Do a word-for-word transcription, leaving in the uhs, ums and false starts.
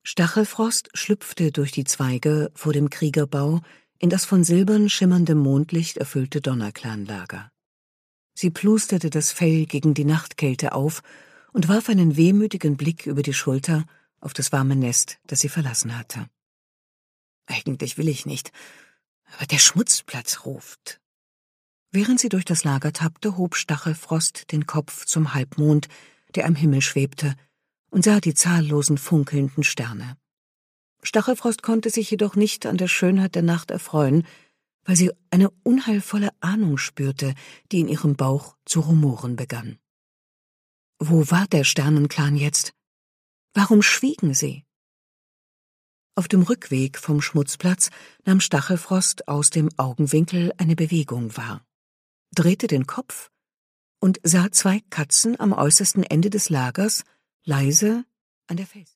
Stachelfrost schlüpfte durch die Zweige vor dem Kriegerbau in das von silbern schimmerndem Mondlicht erfüllte Donnerclan-Lager. Sie plusterte das Fell gegen die Nachtkälte auf und warf einen wehmütigen Blick über die Schulter auf das warme Nest, das sie verlassen hatte. »Eigentlich will ich nicht, aber der Schmutzplatz ruft.« Während sie durch das Lager tappte, hob Stachelfrost den Kopf zum Halbmond, der am Himmel schwebte, und sah die zahllosen funkelnden Sterne. Stachelfrost konnte sich jedoch nicht an der Schönheit der Nacht erfreuen, weil sie eine unheilvolle Ahnung spürte, die in ihrem Bauch zu rumoren begann. Wo war der Sternenclan jetzt? Warum schwiegen sie? Auf dem Rückweg vom Schmutzplatz nahm Stachelfrost aus dem Augenwinkel eine Bewegung wahr, drehte den Kopf und sah zwei Katzen am äußersten Ende des Lagers leise an der Fels